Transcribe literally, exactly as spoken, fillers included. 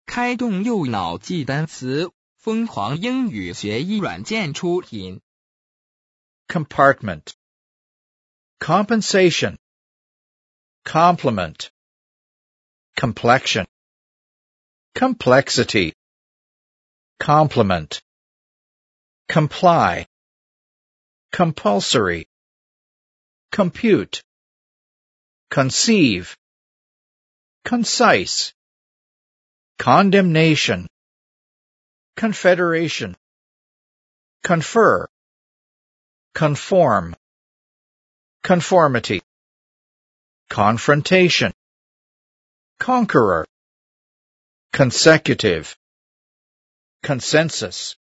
开动右脑记单词，疯狂英语学习软件出品。 Compartment. Compensation. Complement. Complexion. Complexity. Complement. Comply. Compulsory. Compute. Conceive. Concise. Condemnation. Confederation. Confer. Conform. Conformity. Confrontation. Conqueror. Consecutive. Consensus.